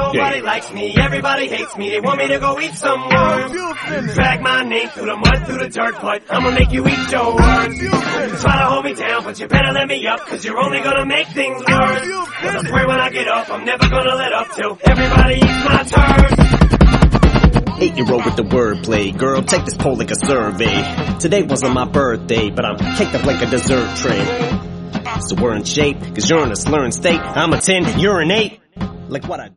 Nobody likes me, everybody hates me. They want me to go eat some worms. Drag my name through the mud, through the dirt, but I'ma make you eat your words. Try to hold me down, but you better let me up, cause you're only gonna make things worse. Cause I swear when I get up, I'm never gonna let up till everybody eats my turds. 8-year-old with the wordplay. Girl, take this poll like a survey. Today wasn't my birthday, but I'm caked up like a dessert tray. So we're in shape, cause you're in a slurring state. I'm a 10, you're an 8. Like what I